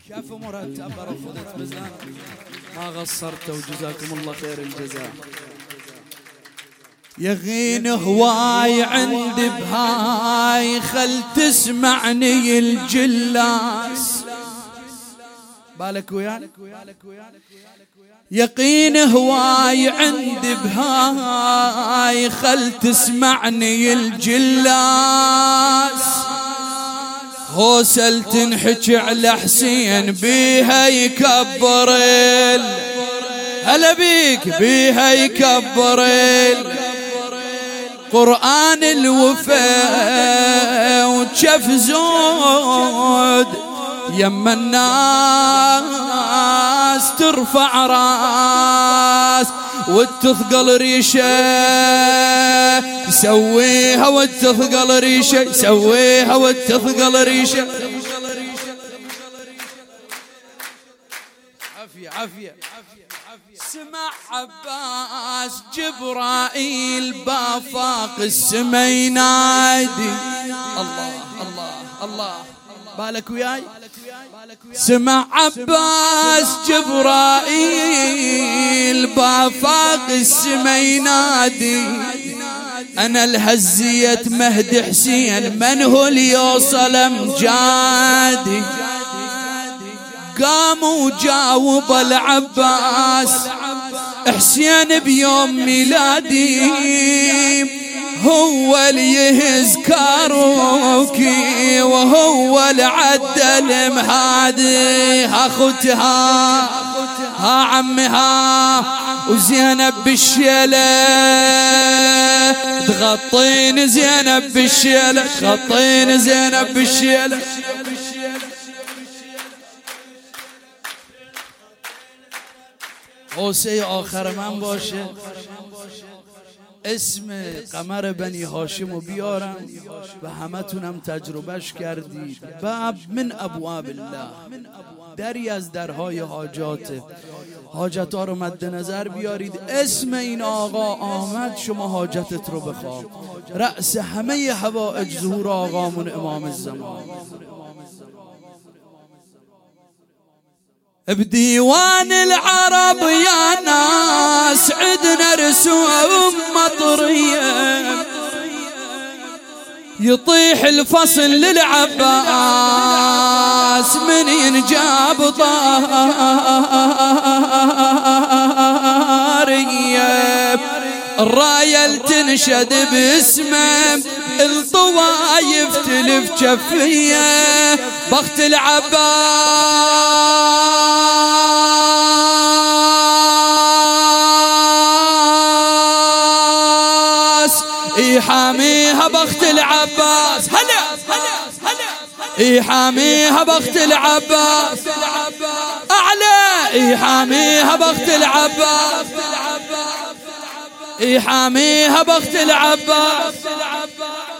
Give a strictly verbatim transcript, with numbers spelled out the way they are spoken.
كفو مرتب رفضت مزان ما قصرت وجزاكم الله خير الجزاء. يغين هواي عندي بهاي خل تسمعني الجلاس بالك وياي. يقين هواي عندي بهاي خل تسمعني الجلاس. هوسل تنحكي على حسين بيها يكبر هلا بيك بيها يكبر قرآن الوفا وشف زود يما الناس ترفع راس وتثقل ريشه سويها وتثقل ريشه سويها وتثقل ريشه. عافية عافية. سمع عباس جبرائيل بافاق السما ينادي الله الله الله بالك وياي. سمع عباس جبرائيل بافاق السما ينادي أنا الهزية مهدي حسين من هو اللي يوصل أمجادي. قام وجاوب العباس حسين بيوم ميلادي هو اللي يهز كاروكي وهو اللي عدى المهادي. اختها ها عمها وزينب بالشيله تغطين زينب بالشيله تغطين زينب بالشيله. قوسه آخر من باشه اسم قمر بنی هاشم و بیارم و همه تونم تجربهش کردید. باب من ابواب الله دری از درهای حاجات حاجت ها رو مد نظر بیارید. اسم این آقا آمد شما حاجتت رو بخواه. رأس همه حوائج ظهور آقامون امام الزمان. بديوان العرب يا ناس عدنا رسوم مطرية يطيح الفصل للعباس من ينجاب طارية. الراية تنشد باسمه الطوايف تلف جفية بخت العباس يحاميها بخت العباس هلا يحاميها بخت العباس أعلى يحاميها بخت العباس يحاميها بخت العباس.